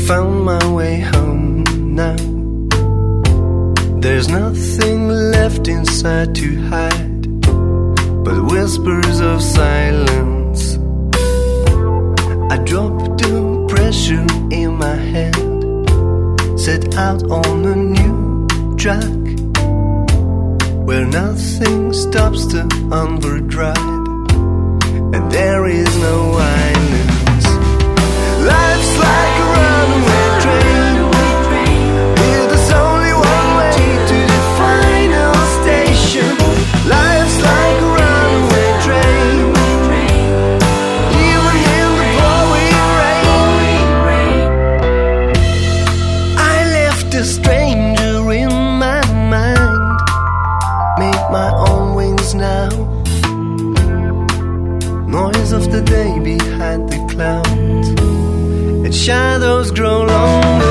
found my way home now. There's nothing left inside to hide but whispers of silence. I dropped the pressure in my hand, set out on a new track where nothing stops the onward ride, and there is no islands. Life's like a runaway train, with there's only one way to the final station. Life's like a runaway train, even in the pouring rain. I left a stranger in my mind, made my own wings now. Noise of the day behind the clouds, and shadows grow longer.